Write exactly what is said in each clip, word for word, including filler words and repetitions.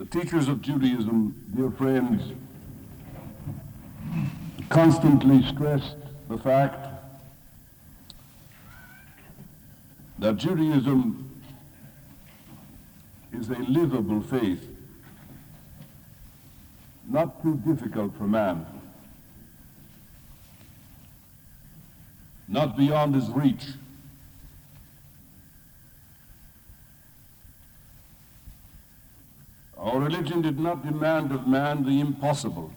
The teachers of Judaism, dear friends, constantly stressed the fact that Judaism is a livable faith, not too difficult for man, not beyond his reach. Our religion did not demand of man the impossible.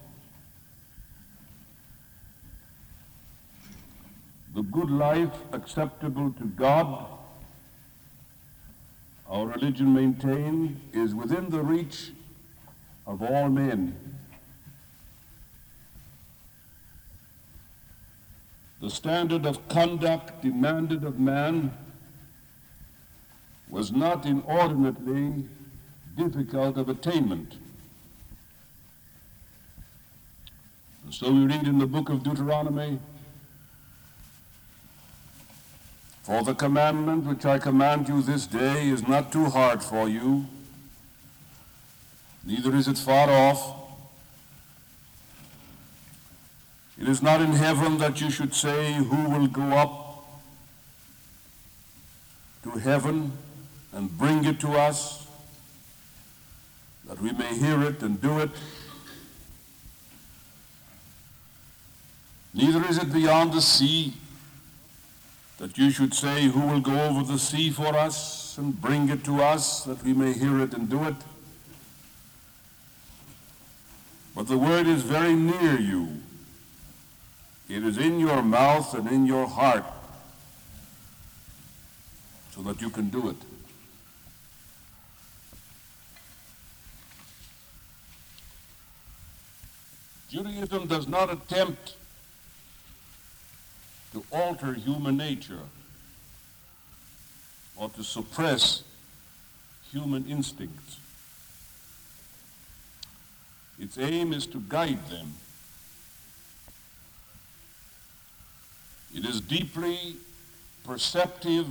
The good life acceptable to God, our religion maintained, is within the reach of all men. The standard of conduct demanded of man was not inordinately difficult of attainment. And so we read in the book of Deuteronomy, "For the commandment which I command you this day is not too hard for you, neither is it far off. It is not in heaven that you should say, who will go up to heaven and bring it to us, that we may hear it and do it. Neither is it beyond the sea that you should say, who will go over the sea for us and bring it to us, that we may hear it and do it. But the word is very near you. It is in your mouth and in your heart, so that you can do it." Judaism does not attempt to alter human nature or to suppress human instincts. Its aim is to guide them. It is deeply perceptive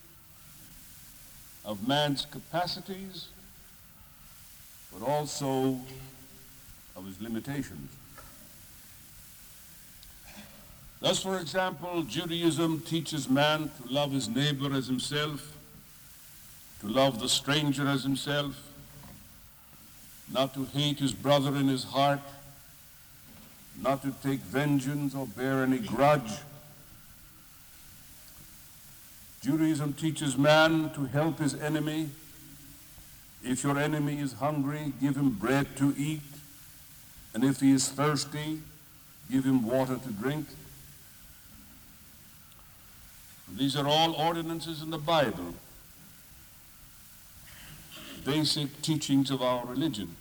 of man's capacities, but also of his limitations. Thus, for example, Judaism teaches man to love his neighbor as himself, to love the stranger as himself, not to hate his brother in his heart, not to take vengeance or bear any grudge. Judaism teaches man to help his enemy. If your enemy is hungry, give him bread to eat, and if he is thirsty, give him water to drink. These are all ordinances in the Bible, basic teachings of our religion.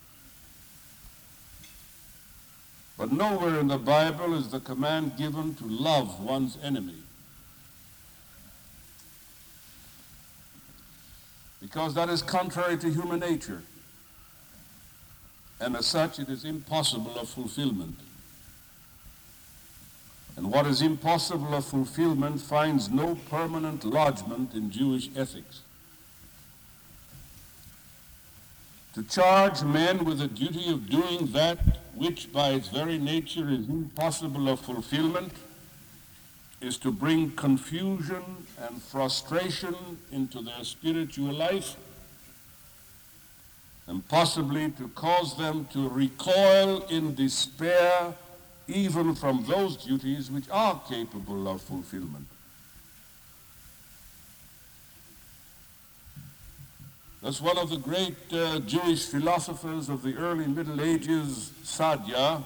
But nowhere in the Bible is the command given to love one's enemy, because that is contrary to human nature, and as such it is impossible of fulfillment. And what is impossible of fulfillment finds no permanent lodgment in Jewish ethics. To charge men with the duty of doing that which by its very nature is impossible of fulfillment is to bring confusion and frustration into their spiritual life, and possibly to cause them to recoil in despair even from those duties which are capable of fulfillment. Thus, one of the great uh, Jewish philosophers of the early Middle Ages, Saadia,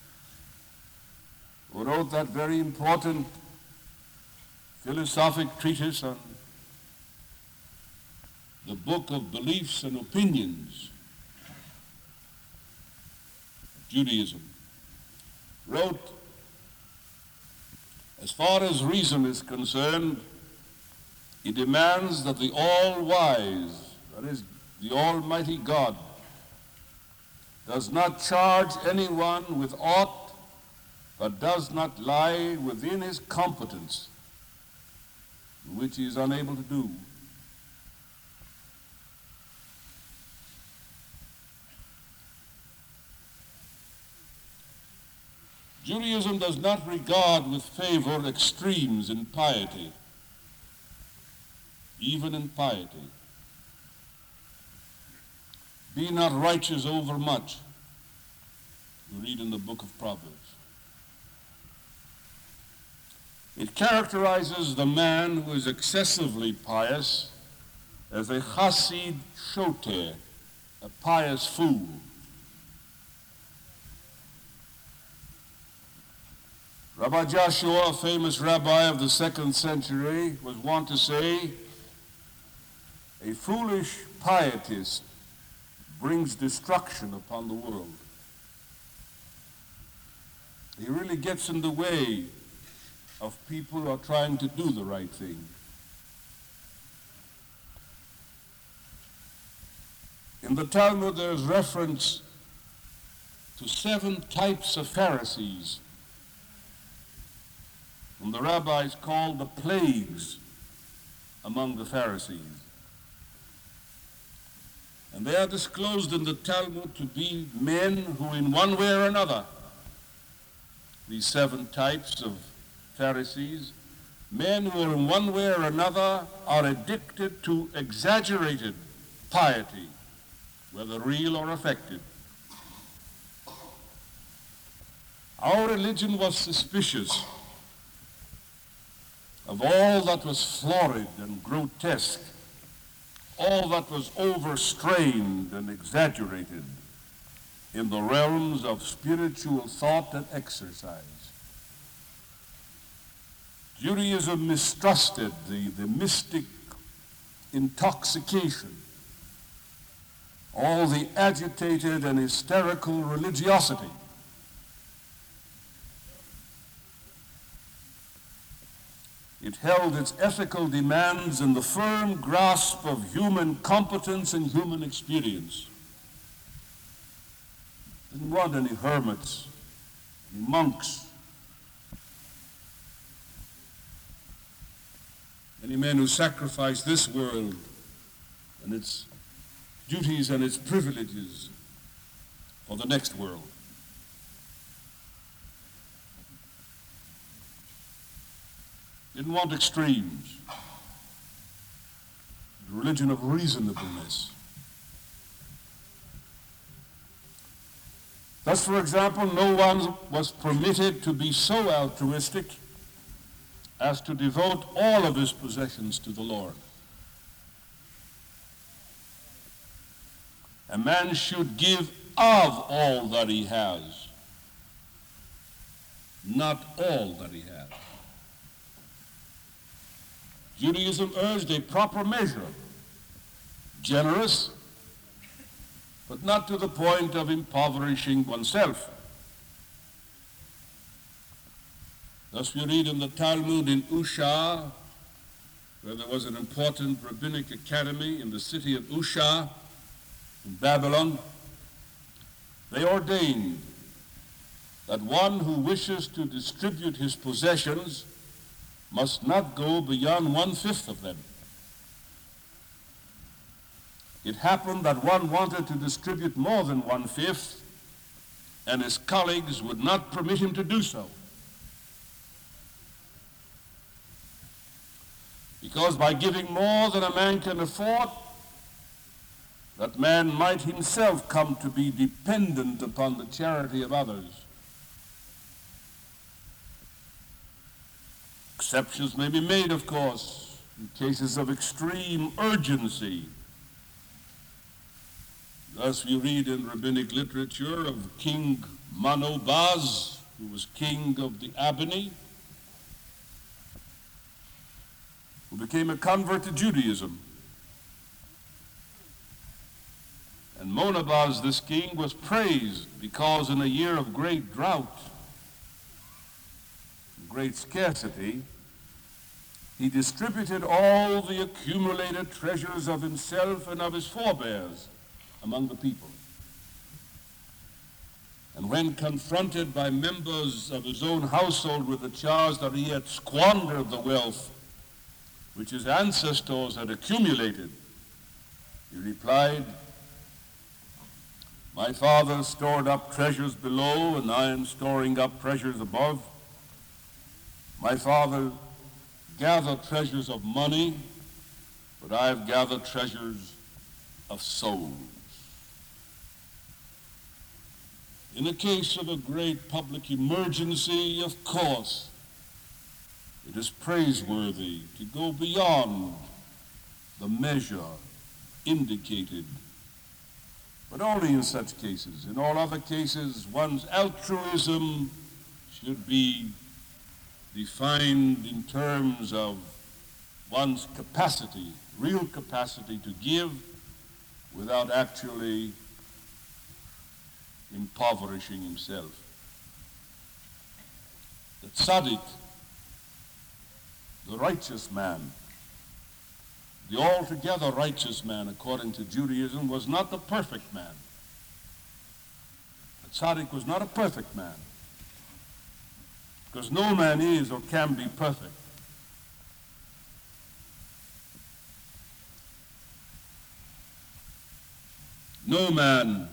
who wrote that very important philosophic treatise on the book of beliefs and opinions of Judaism, wrote, "As far as reason is concerned, it demands that the all-wise, that is, the Almighty God, does not charge anyone with aught that does not lie within his competence, which he is unable to do. Judaism does not regard with favor extremes in piety, even in piety. Be not righteous over much, you read in the book of Proverbs. It characterizes the man who is excessively pious as a chassid shoter, a pious fool. Rabbi Joshua, a famous rabbi of the second century, was wont to say, a foolish pietist brings destruction upon the world. He really gets in the way of people who are trying to do the right thing. In the Talmud, there is reference to seven types of Pharisees, whom the rabbis called the plagues among the Pharisees. And they are disclosed in the Talmud to be men who, in one way or another, these seven types of Pharisees, men who in one way or another are addicted to exaggerated piety, whether real or affected. Our religion was suspicious of all that was florid and grotesque, all that was overstrained and exaggerated in the realms of spiritual thought and exercise. Judaism mistrusted the, the mystic intoxication, all the agitated and hysterical religiosity. It held its ethical demands in the firm grasp of human competence and human experience. It didn't want any hermits, any monks, any men who sacrifice this world and its duties and its privileges for the next world. Didn't want extremes. The religion of reasonableness. Thus, for example, no one was permitted to be so altruistic as to devote all of his possessions to the Lord. A man should give of all that he has, not all that he has. Judaism urged a proper measure, generous, but not to the point of impoverishing oneself. Thus we read in the Talmud in Usha, where there was an important rabbinic academy in the city of Usha, in Babylon, they ordained that one who wishes to distribute his possessions must not go beyond one-fifth of them. It happened that one wanted to distribute more than one-fifth, and his colleagues would not permit him to do so. Because by giving more than a man can afford, that man might himself come to be dependent upon the charity of others. Exceptions may be made, of course, in cases of extreme urgency. Thus we read in rabbinic literature of King Manobaz, who was king of the Abani, who became a convert to Judaism. And Monobaz, this king, was praised because in a year of great drought, great scarcity, he distributed all the accumulated treasures of himself and of his forebears among the people. And when confronted by members of his own household with the charge that he had squandered the wealth which his ancestors had accumulated, he replied, My father stored up treasures below, and I am storing up treasures above. My father gathered treasures of money, but I have gathered treasures of souls. In the case of a great public emergency, of course, it is praiseworthy to go beyond the measure indicated, but only in such cases. In all other cases, one's altruism should be defined in terms of one's capacity, real capacity to give without actually impoverishing himself. The tzaddik, the righteous man, the altogether righteous man, according to Judaism, was not the perfect man. The tzaddik was not a perfect man, because no man is or can be perfect. No man,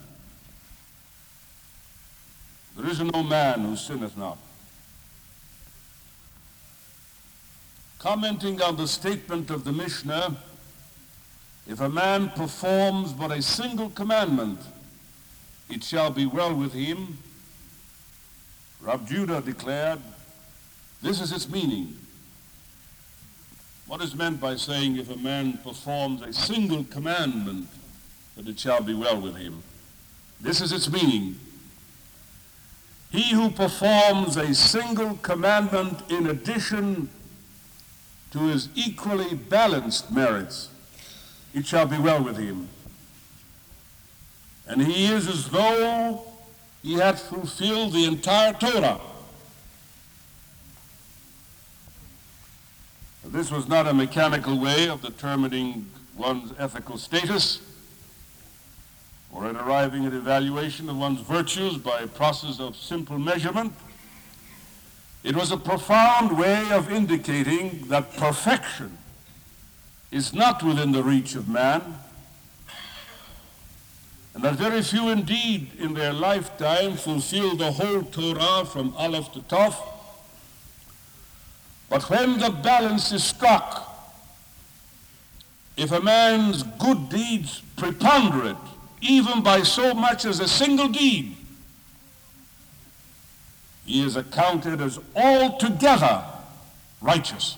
there is no man who sinneth not. Commenting on the statement of the Mishnah, if a man performs but a single commandment, it shall be well with him, Rav Judah declared, this is its meaning. What is meant by saying if a man performs a single commandment, that it shall be well with him? This is its meaning. He who performs a single commandment in addition to his equally balanced merits, it shall be well with him. And he is as though he had fulfilled the entire Torah. This was not a mechanical way of determining one's ethical status or in arriving at evaluation of one's virtues by a process of simple measurement. It was a profound way of indicating that perfection is not within the reach of man, and that very few indeed in their lifetime fulfill the whole Torah from Aleph to Tov. But when the balance is struck, if a man's good deeds preponderate, even by so much as a single deed, he is accounted as altogether righteous.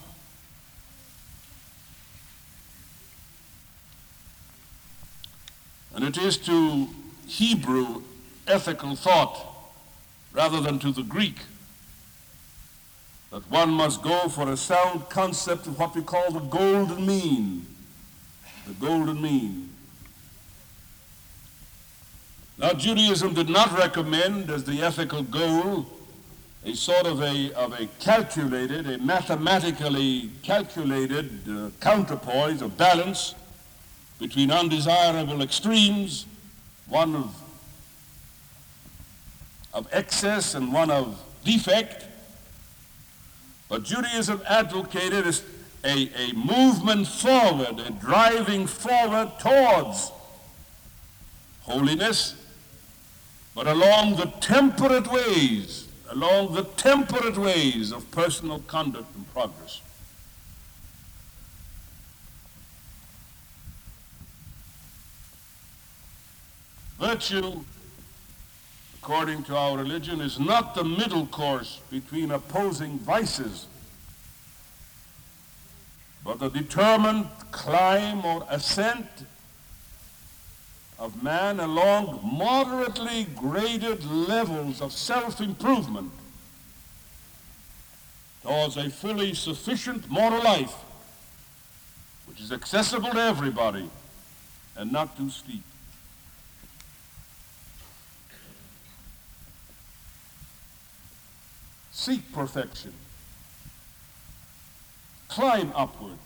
And it is to Hebrew ethical thought, rather than to the Greek, that one must go for a sound concept of what we call the golden mean. The golden mean. Now, Judaism did not recommend as the ethical goal a sort of a, of a calculated, a mathematically calculated uh, counterpoise or balance between undesirable extremes, one of, of excess and one of defect. But Judaism advocated a, a movement forward, a driving forward towards holiness, but along the temperate ways, along the temperate ways of personal conduct and progress. Virtue, according to our religion, is not the middle course between opposing vices, but the determined climb or ascent of man along moderately graded levels of self-improvement towards a fully sufficient moral life, which is accessible to everybody and not too steep. Seek perfection. Climb upward.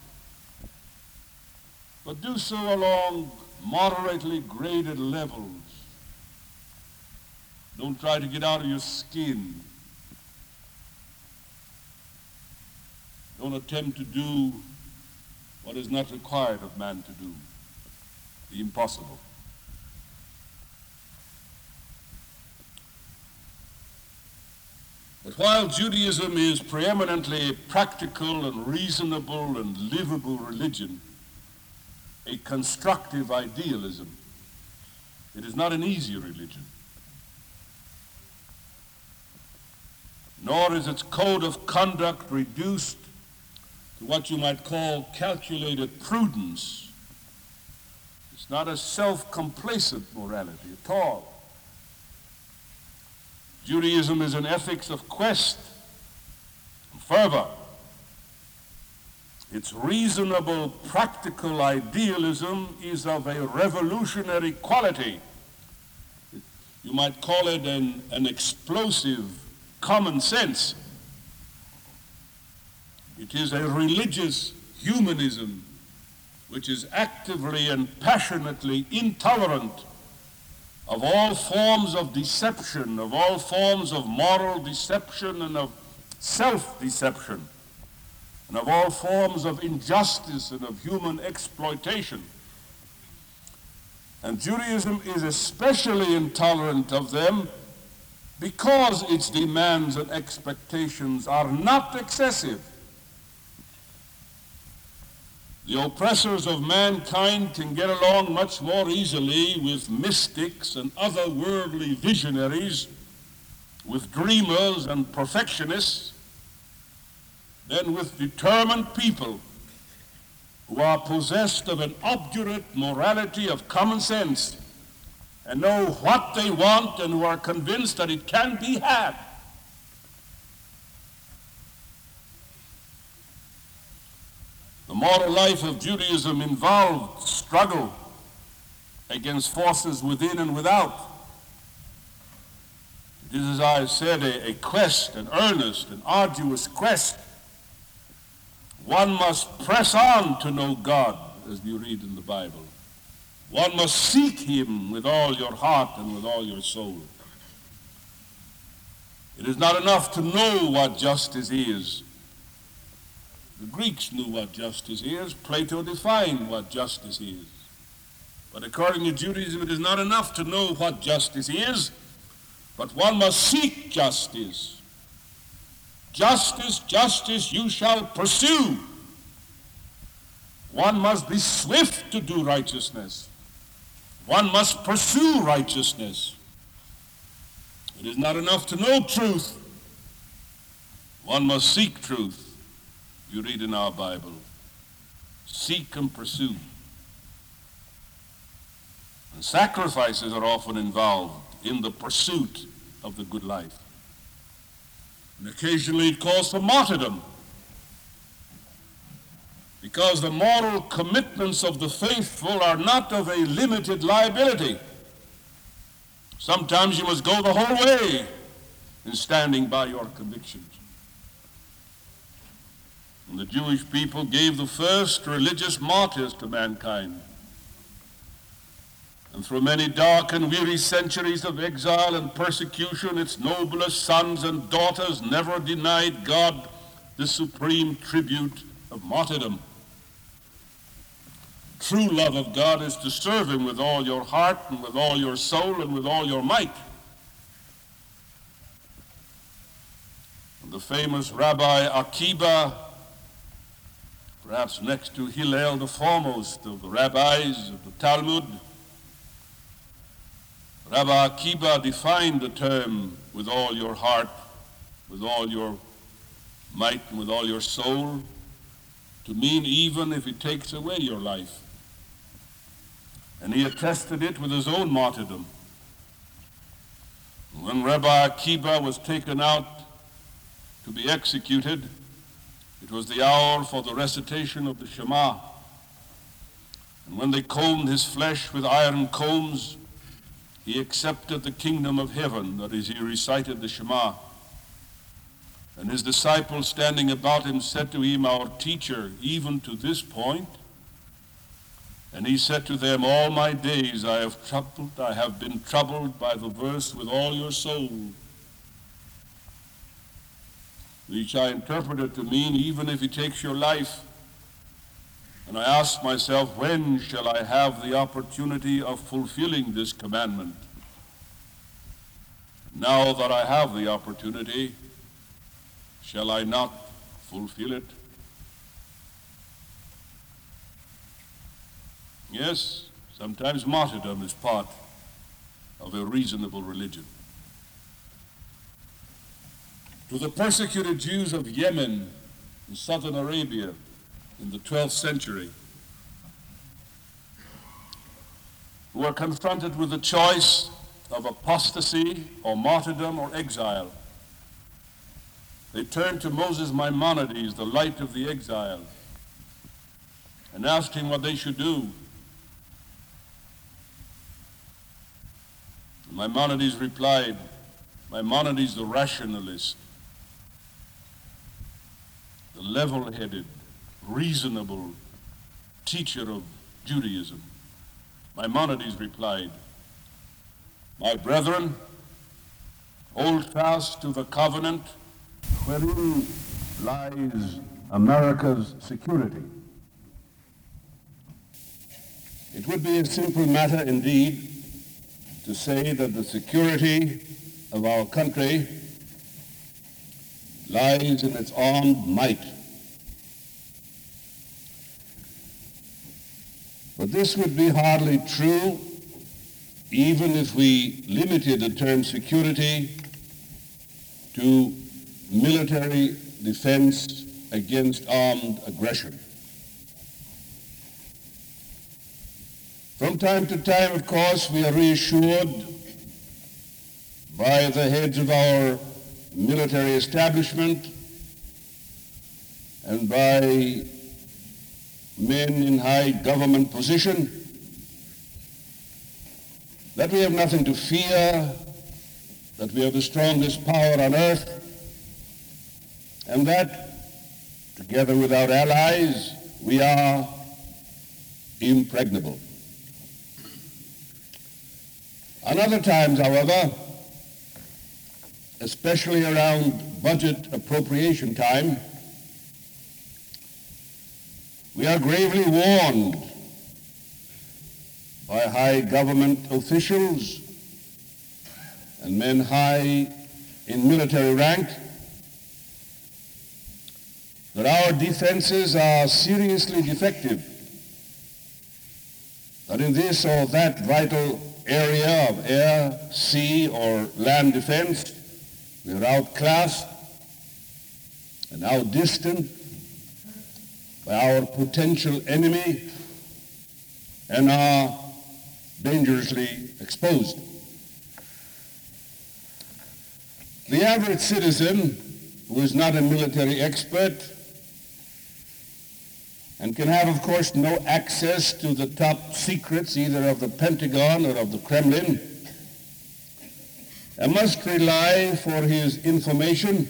But do so along moderately graded levels. Don't try to get out of your skin. Don't attempt to do what is not required of man to do, the impossible. while Judaism is preeminently a practical and reasonable and livable religion, a constructive idealism, it is not an easy religion. Nor is its code of conduct reduced to what you might call calculated prudence. It's not a self-complacent morality at all. Judaism is an ethics of quest and fervor. Its reasonable, practical idealism is of a revolutionary quality. You might call it an, an explosive common sense. It is a religious humanism which is actively and passionately intolerant of all forms of deception, of all forms of moral deception and of self-deception, and of all forms of injustice and of human exploitation. And Judaism is especially intolerant of them because its demands and expectations are not excessive. The oppressors of mankind can get along much more easily with mystics and other worldly visionaries, with dreamers and perfectionists, than with determined people who are possessed of an obdurate morality of common sense and know what they want and who are convinced that it can be had. The moral life of Judaism involved struggle against forces within and without. It is, as I said, a, a quest, an earnest and arduous quest. One must press on to know God, as you read in the Bible. One must seek him with all your heart and with all your soul. It is not enough to know what justice is. The Greeks knew what justice is. Plato defined what justice is. But according to Judaism, it is not enough to know what justice is, but one must seek justice. Justice, justice you shall pursue. One must be swift to do righteousness. One must pursue righteousness. It is not enough to know truth. One must seek truth. You read in our Bible. Seek and pursue. And sacrifices are often involved in the pursuit of the good life. And occasionally it calls for martyrdom, because the moral commitments of the faithful are not of a limited liability. Sometimes you must go the whole way in standing by your convictions. And the Jewish people gave the first religious martyrs to mankind. And through many dark and weary centuries of exile and persecution, its noblest sons and daughters never denied God the supreme tribute of martyrdom. True love of God is to serve him with all your heart and with all your soul and with all your might. And the famous Rabbi Akiba, perhaps next to Hillel, the foremost of the rabbis of the Talmud, Rabbi Akiba defined the term with all your heart, with all your might, and with all your soul, to mean even if it takes away your life. And he attested it with his own martyrdom. When Rabbi Akiba was taken out to be executed, it was the hour for the recitation of the Shema. And when they combed his flesh with iron combs, he accepted the kingdom of heaven, that is, he recited the Shema. And his disciples standing about him said to him, "Our teacher, even to this point?" And he said to them, "All my days I have troubled, I have been troubled by the verse, with all your soul," which I interpreted to mean, even if he takes your life. And I asked myself, when shall I have the opportunity of fulfilling this commandment? Now that I have the opportunity, Shall I not fulfill it? Yes, sometimes martyrdom is part of a reasonable religion. To the persecuted Jews of Yemen in southern Arabia in the twelfth century, who were confronted with the choice of apostasy or martyrdom or exile, they turned to Moses Maimonides, the light of the exile, and asked him what they should do. And Maimonides replied, Maimonides the rationalist, the level-headed, reasonable teacher of Judaism, Maimonides replied, my brethren, hold fast to the covenant wherein lies America's security. It would be a simple matter indeed to say that the security of our country lies in its armed might. But this would be hardly true even if we limited the term security to military defense against armed aggression. From time to time, of course, we are reassured by the heads of our military establishment and by men in high government position that we have nothing to fear, that we have the strongest power on earth, and that, together with our allies, we are impregnable. On other times, however, especially around budget appropriation time, we are gravely warned by high government officials and men high in military rank that our defenses are seriously defective, that in this or that vital area of air, sea, or land defense, we are outclassed and outdistanced by our potential enemy and are dangerously exposed. The average citizen who is not a military expert and can have, of course, no access to the top secrets either of the Pentagon or of the Kremlin, and must rely for his information,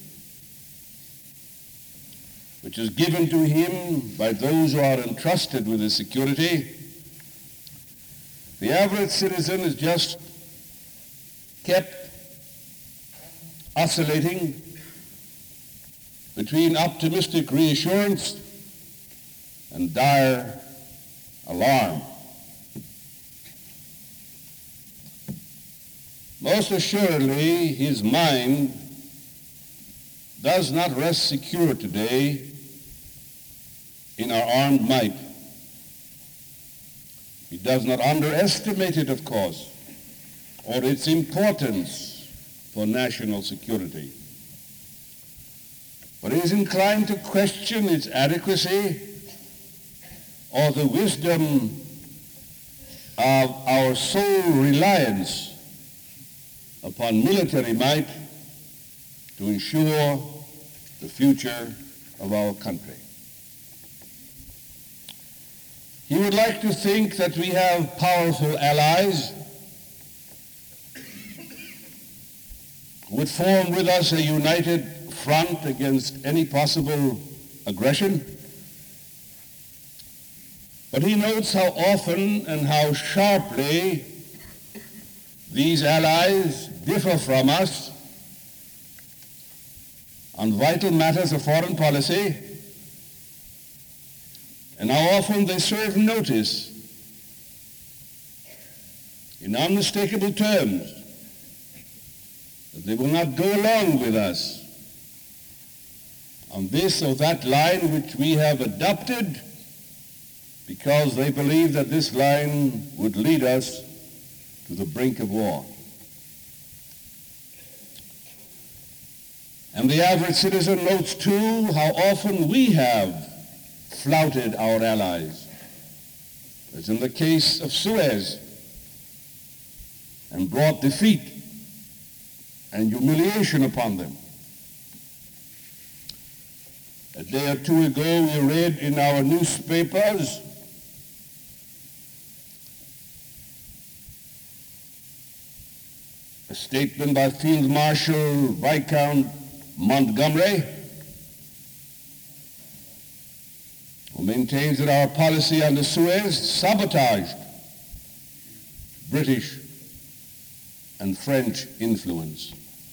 which is given to him by those who are entrusted with his security. The average citizen is just kept oscillating between optimistic reassurance and dire alarm. Most assuredly, his mind does not rest secure today in our armed might. He does not underestimate it, of course, or its importance for national security. But he is inclined to question its adequacy or the wisdom of our sole reliance upon military might to ensure the future of our country. He would like to think that we have powerful allies who would form with us a united front against any possible aggression. But he notes how often and how sharply these allies differ from us on vital matters of foreign policy, and how often they serve notice in unmistakable terms that they will not go along with us on this or that line which we have adopted because they believe that this line would lead us to the brink of war. And the average citizen notes too how often we have flouted our allies, as in the case of Suez, and brought defeat and humiliation upon them. A day or two ago, we read in our newspapers a statement by Field Marshal Viscount Montgomery, who maintains that our policy on the Suez sabotaged British and French influence.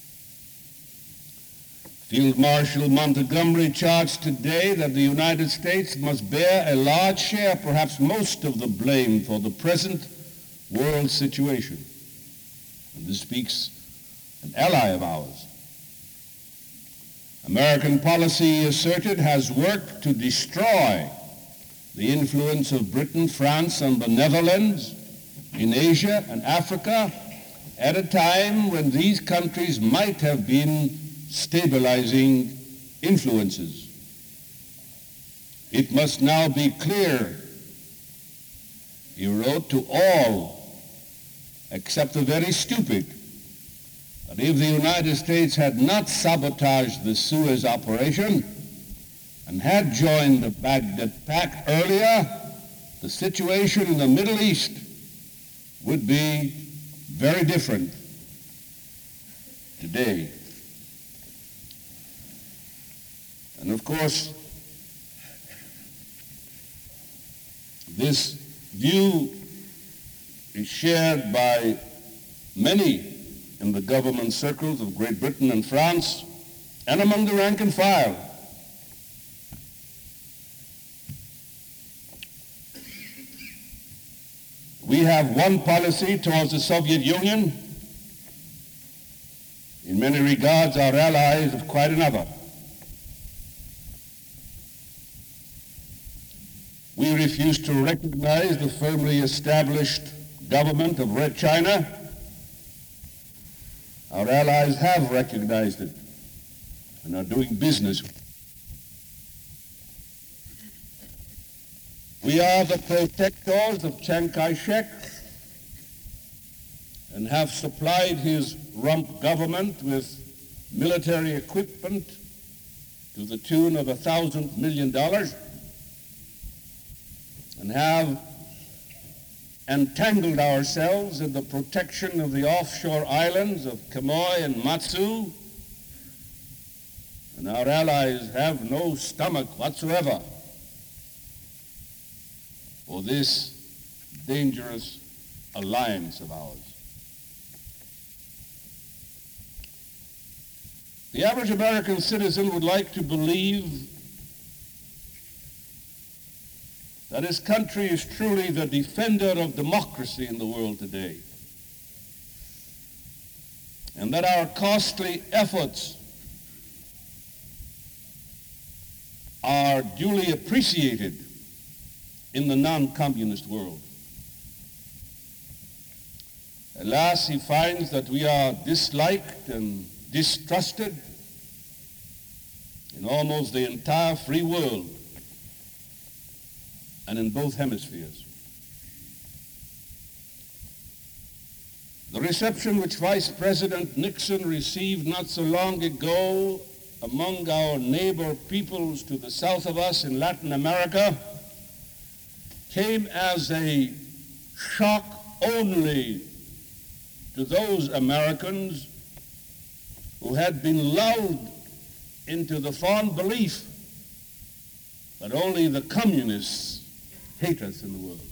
Field Marshal Montgomery charged today that the United States must bear a large share, perhaps most of the blame for the present world situation. And this speaks an ally of ours. American policy, he asserted, has worked to destroy the influence of Britain, France, and the Netherlands in Asia and Africa at a time when these countries might have been stabilizing influences. It must now be clear, he wrote, to all except the very stupid, that if the United States had not sabotaged the Suez operation and had joined the Baghdad Pact earlier, the situation in the Middle East would be very different today. And of course, this view is shared by many in the government circles of Great Britain and France, and among the rank and file. We have one policy towards the Soviet Union. In many regards, our allies have quite another. We refuse to recognize the firmly established government of Red China. Our allies have recognized it and are doing business. We are the protectors of Chiang Kai-shek and have supplied his rump government with military equipment to the tune of a thousand million dollars, and have entangled ourselves in the protection of the offshore islands of Quemoy and Matsu, and our allies have no stomach whatsoever for this dangerous alliance of ours. The average American citizen would like to believe that his country is truly the defender of democracy in the world today, and that our costly efforts are duly appreciated in the non-communist world. Alas, he finds that we are disliked and distrusted in almost the entire free world and in both hemispheres. The reception which Vice President Nixon received not so long ago among our neighbor peoples to the south of us in Latin America came as a shock only to those Americans who had been lulled into the fond belief that only the communists hate us in the world.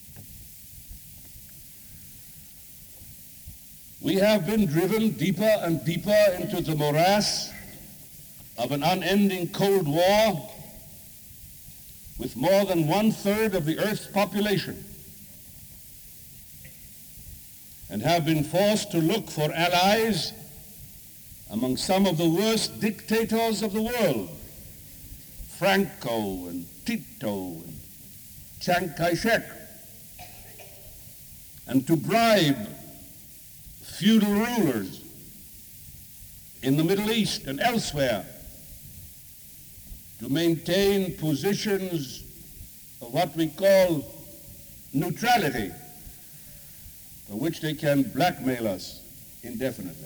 We have been driven deeper and deeper into the morass of an unending Cold War with more than one-third of the Earth's population, and have been forced to look for allies among some of the worst dictators of the world, Franco and Tito and Chiang Kai-shek, and to bribe feudal rulers in the Middle East and elsewhere to maintain positions of what we call neutrality, for which they can blackmail us indefinitely.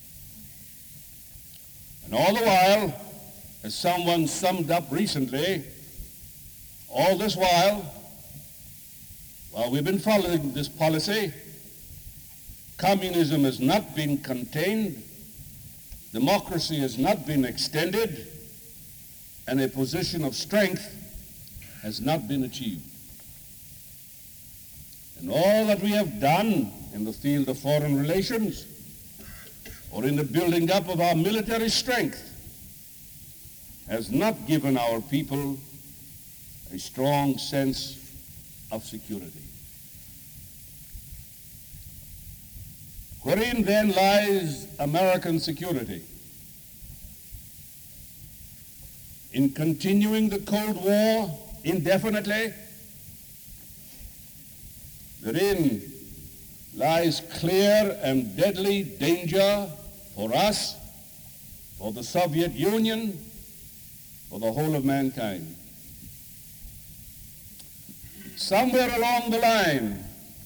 And all the while, as someone summed up recently, all this while, while we've been following this policy, communism has not been contained, democracy has not been extended, and a position of strength has not been achieved. And all that we have done in the field of foreign relations or in the building up of our military strength has not given our people a strong sense of security. Wherein then lies American security? In continuing the Cold War indefinitely? Therein lies clear and deadly danger for us, for the Soviet Union, for the whole of mankind. Somewhere along the line,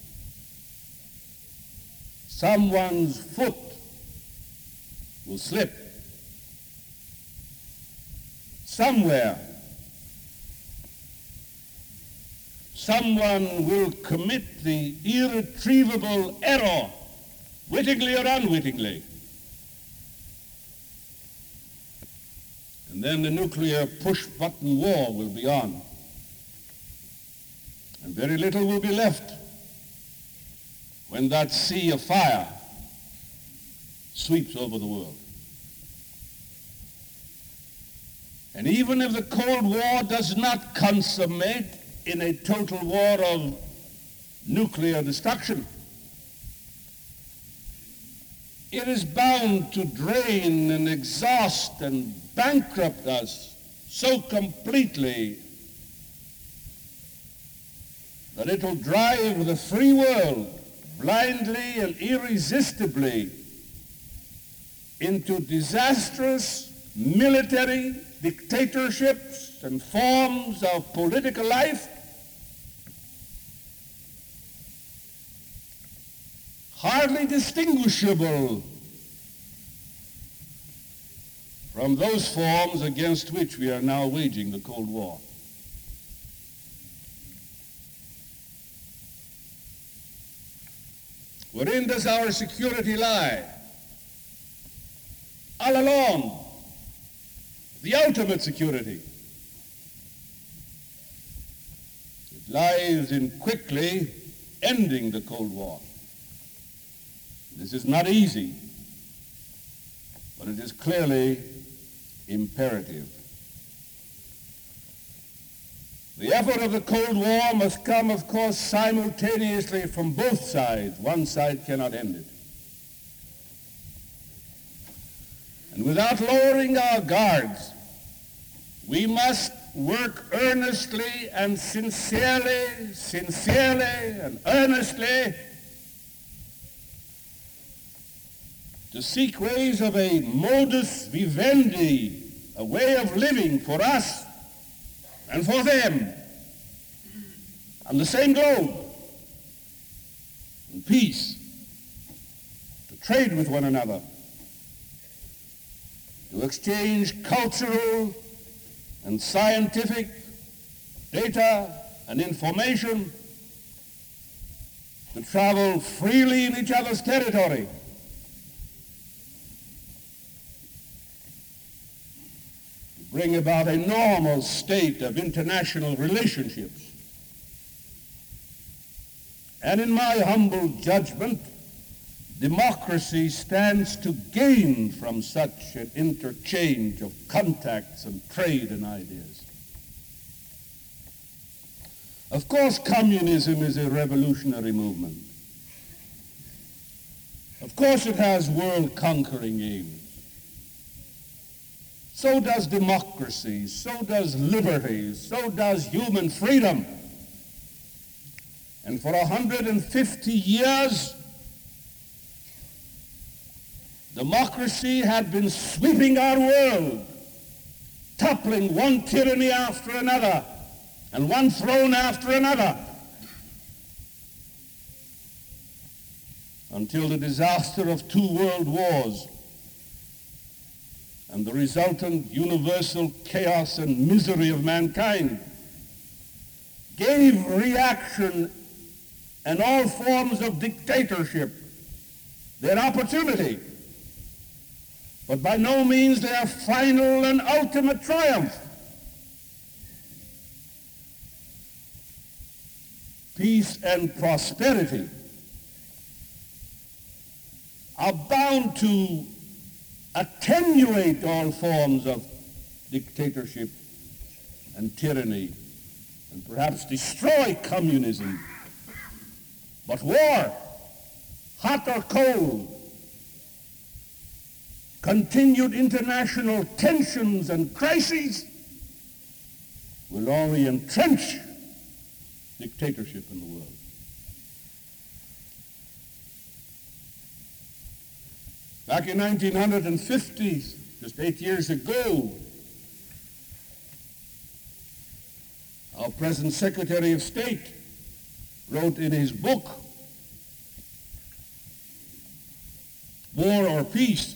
someone's foot will slip. Somewhere, someone will commit the irretrievable error, wittingly or unwittingly. And then the nuclear push-button war will be on. And very little will be left when that sea of fire sweeps over the world. And even if the Cold War does not consummate in a total war of nuclear destruction, it is bound to drain and exhaust and bankrupt us so completely that it will drive the free world blindly and irresistibly into disastrous military dictatorships and forms of political life hardly distinguishable from those forms against which we are now waging the Cold War. Wherein does our security lie? All along, the ultimate security. It lies in quickly ending the Cold War. This is not easy, but it is clearly imperative. The effort of the Cold War must come, of course, simultaneously from both sides. One side cannot end it. And without lowering our guards, we must work earnestly and sincerely, sincerely and earnestly to seek ways of a modus vivendi, a way of living for us and for them on the same globe, in peace, to trade with one another, to exchange cultural and scientific data and information, to travel freely in each other's territory, to bring about a normal state of international relationships. And in my humble judgment, democracy stands to gain from such an interchange of contacts and trade and ideas. Of course, communism is a revolutionary movement. Of course, it has world-conquering aims. So does democracy, so does liberty, so does human freedom. And for one hundred fifty years, democracy had been sweeping our world, toppling one tyranny after another, and one throne after another, until the disaster of two world wars and the resultant universal chaos and misery of mankind gave reaction and all forms of dictatorship their opportunity, but by no means their final and ultimate triumph. Peace and prosperity are bound to attenuate all forms of dictatorship and tyranny and perhaps destroy communism. But war, hot or cold, continued international tensions and crises will only entrench dictatorship in the world. Back in nineteen fifty, just eight years ago, our present Secretary of State wrote in his book, War or Peace,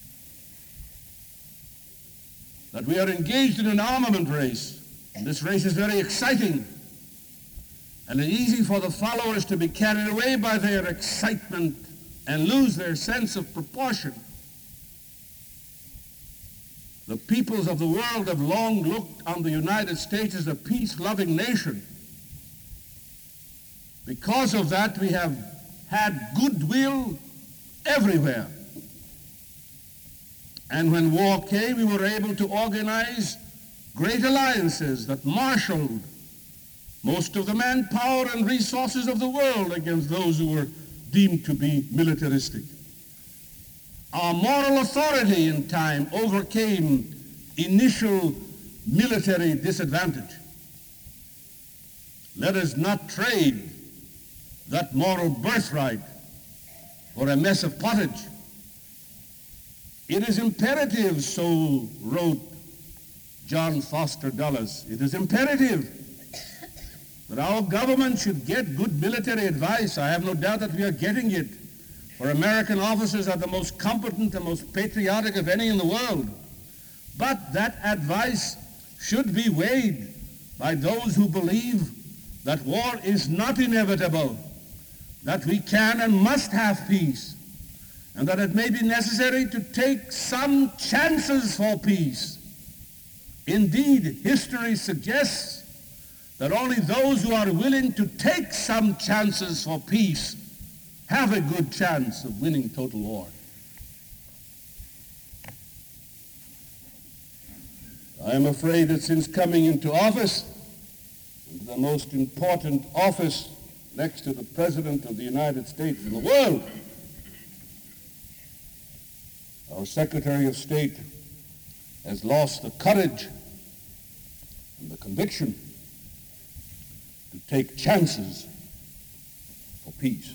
that we are engaged in an armament race. And this race is very exciting, and it's easy for the followers to be carried away by their excitement and lose their sense of proportion. The peoples of the world have long looked on the United States as a peace-loving nation. Because of that, we have had goodwill everywhere. And when war came, we were able to organize great alliances that marshaled most of the manpower and resources of the world against those who were deemed to be militaristic. Our moral authority in time overcame initial military disadvantage. Let us not trade that moral birthright for a mess of pottage. It is imperative, so wrote John Foster Dulles, it is imperative that our government should get good military advice. I have no doubt that we are getting it, for American officers are the most competent and most patriotic of any in the world. But that advice should be weighed by those who believe that war is not inevitable, that we can and must have peace, and that it may be necessary to take some chances for peace. Indeed, history suggests that only those who are willing to take some chances for peace have a good chance of winning total war. I am afraid that since coming into office, the most important office next to the President of the United States in the world, our Secretary of State has lost the courage and the conviction to take chances for peace.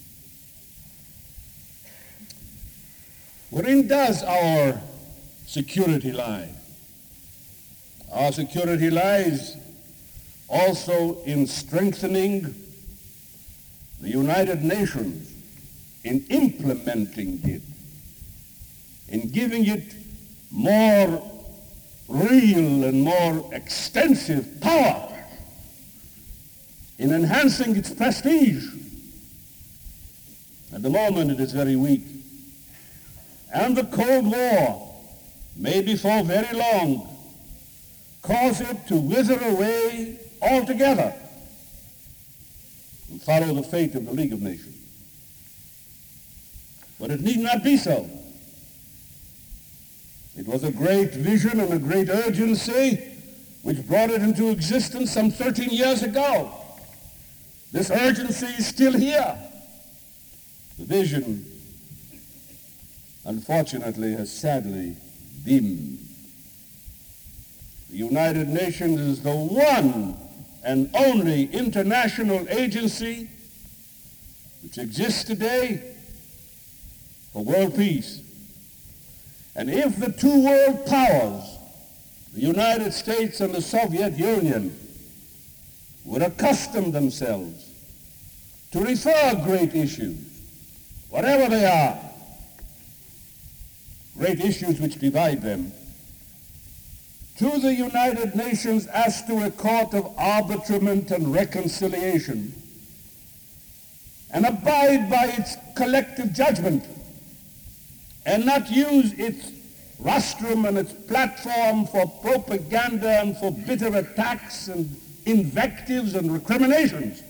Wherein does our security lie? Our security lies also in strengthening the United Nations, in implementing it, in giving it more real and more extensive power, in enhancing its prestige. At the moment, it is very weak. And the Cold War may before very long cause it to wither away altogether and follow the fate of the League of Nations. But it need not be so. It was a great vision and a great urgency which brought it into existence some thirteen years ago. This urgency is still here. The vision, unfortunately, has sadly dimmed The United Nations is the one and only international agency which exists today for world peace. And if the two world powers, the United States and the Soviet Union, would accustom themselves to refer great issues, whatever they are, great issues which divide them, to the United Nations as to a court of arbitrament and reconciliation, and abide by its collective judgment, and not use its rostrum and its platform for propaganda and for bitter attacks and invectives and recriminations,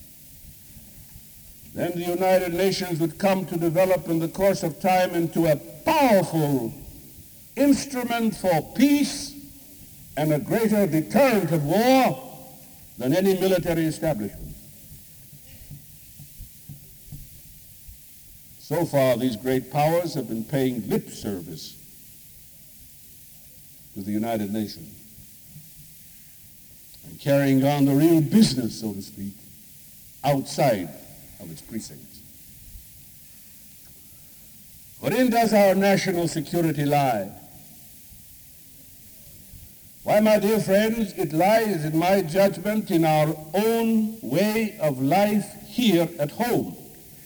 then the United Nations would come to develop in the course of time into a powerful instrument for peace and a greater deterrent of war than any military establishment. So far, these great powers have been paying lip service to the United Nations and carrying on the real business, so to speak, outside of its precincts. Wherein does our national security lie? Why, my dear friends, it lies, in my judgment, in our own way of life here at home.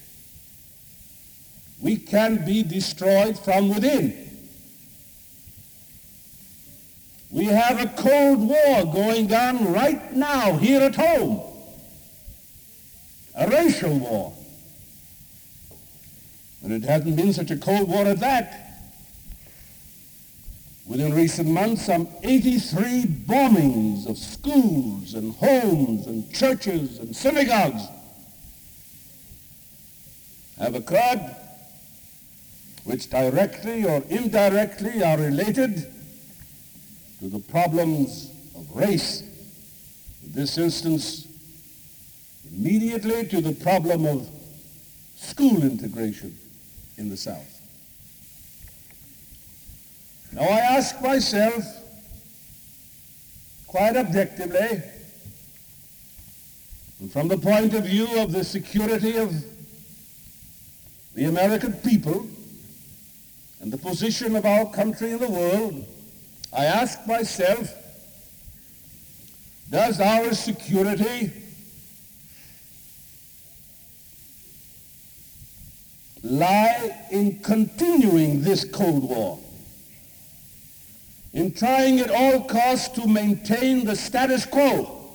We can be destroyed from within. We have a Cold War going on right now here at home, a racial war. And it hasn't been such a Cold War at that. Within recent months, some eighty-three bombings of schools and homes and churches and synagogues have occurred, which directly or indirectly are related to the problems of race. In this instance, immediately to the problem of school integration in the South. Now I ask myself, quite objectively, and from the point of view of the security of the American people and the position of our country in the world, I ask myself, does our security lie in continuing this Cold War, in trying at all costs to maintain the status quo,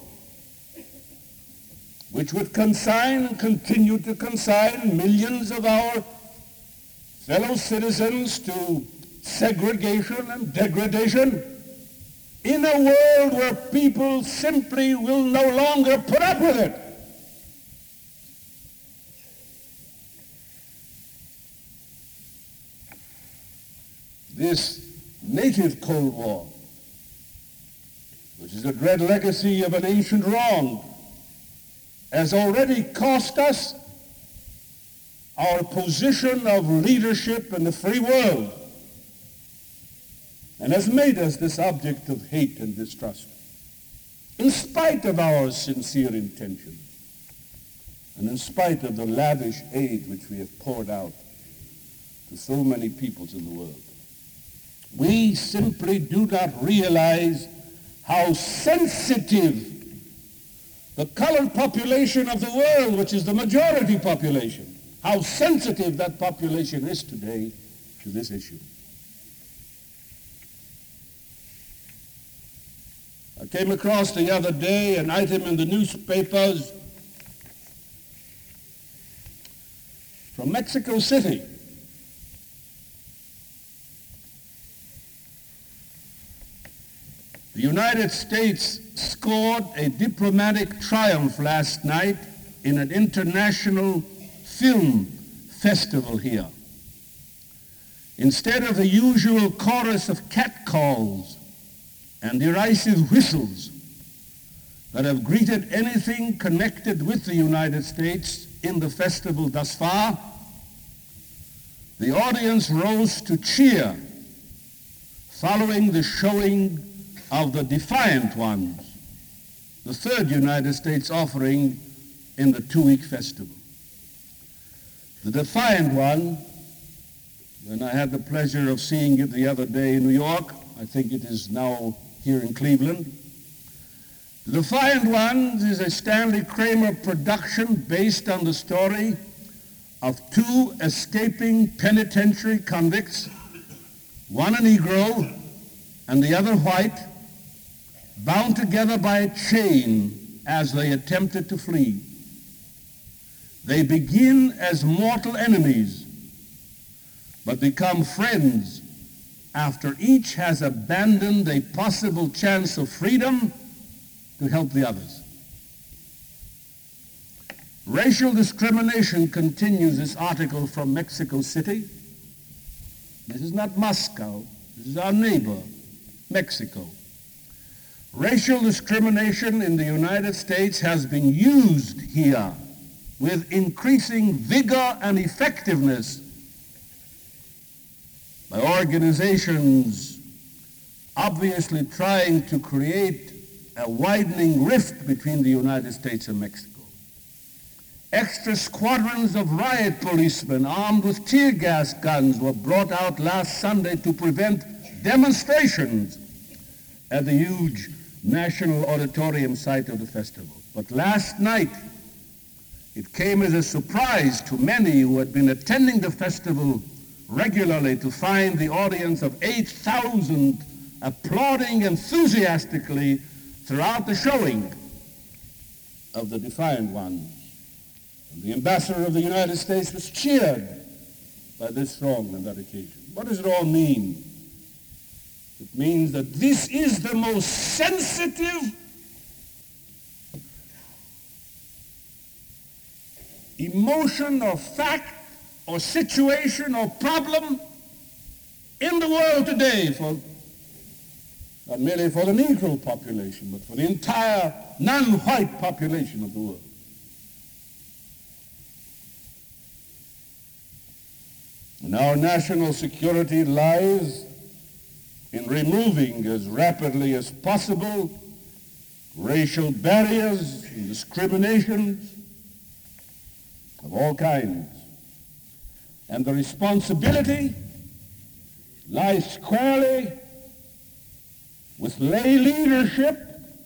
which would consign and continue to consign millions of our fellow citizens to segregation and degradation in a world where people simply will no longer put up with it? This native Cold War, which is a dread legacy of an ancient wrong, has already cost us our position of leadership in the free world and has made us this object of hate and distrust, in spite of our sincere intentions and in spite of the lavish aid which we have poured out to so many peoples in the world. We simply do not realize how sensitive the colored population of the world, which is the majority population, how sensitive that population is today to this issue. I came across the other day an item in the newspapers from Mexico City. The United States scored a diplomatic triumph last night in an international film festival here. Instead of the usual chorus of catcalls and derisive whistles that have greeted anything connected with the United States in the festival thus far, the audience rose to cheer following the showing of the Defiant Ones, the third United States offering in the two-week festival. The Defiant One, and I had the pleasure of seeing it the other day in New York. I think it is now here in Cleveland. The Defiant Ones is a Stanley Kramer production based on the story of two escaping penitentiary convicts, one a Negro and the other white, bound together by a chain as they attempted to flee. They begin as mortal enemies, but become friends after each has abandoned a possible chance of freedom to help the others. Racial discrimination continues, this article from Mexico City. This is not Moscow. This is our neighbor, Mexico. Racial discrimination in the United States has been used here with increasing vigor and effectiveness by organizations obviously trying to create a widening rift between the United States and Mexico. Extra squadrons of riot policemen armed with tear gas guns were brought out last Sunday to prevent demonstrations at the huge National Auditorium site of the festival. But last night, it came as a surprise to many who had been attending the festival regularly to find the audience of eight thousand applauding enthusiastically throughout the showing of the Defiant Ones. And the ambassador of the United States was cheered by this throng on that occasion. What does it all mean? It means that this is the most sensitive, emotion or fact or situation or problem in the world today, for not merely for the Negro population, but for the entire non-white population of the world. And our national security lies in removing as rapidly as possible racial barriers and discriminations of all kinds. And the responsibility lies squarely with lay leadership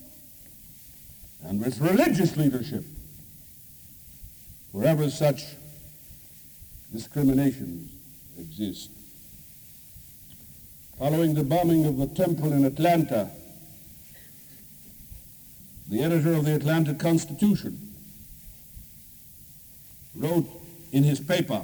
and with religious leadership, wherever such discriminations exist. Following the bombing of the temple in Atlanta, the editor of the Atlanta Constitution wrote in his paper,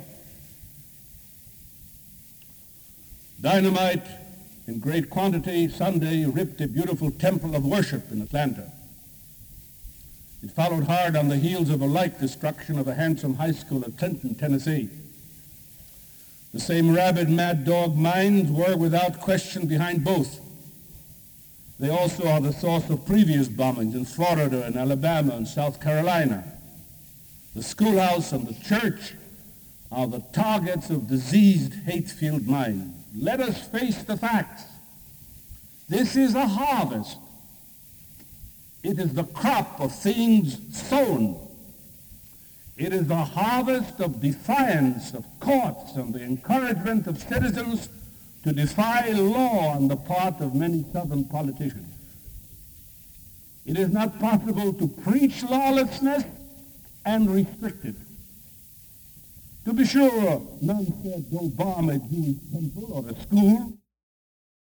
"Dynamite in great quantity Sunday ripped a beautiful temple of worship in Atlanta. It followed hard on the heels of a like destruction of a handsome high school at Clinton, Tennessee. The same rabid, mad dog minds were without question behind both. They also are the source of previous bombings in Florida and Alabama and South Carolina. The schoolhouse and the church are the targets of diseased, hate-filled minds. Let us face the facts. This is a harvest. It is the crop of things sown. It is the harvest of defiance of courts and the encouragement of citizens to defy law on the part of many Southern politicians. It is not possible to preach lawlessness and restrict it. To be sure, none said go bomb a Jewish temple or a school.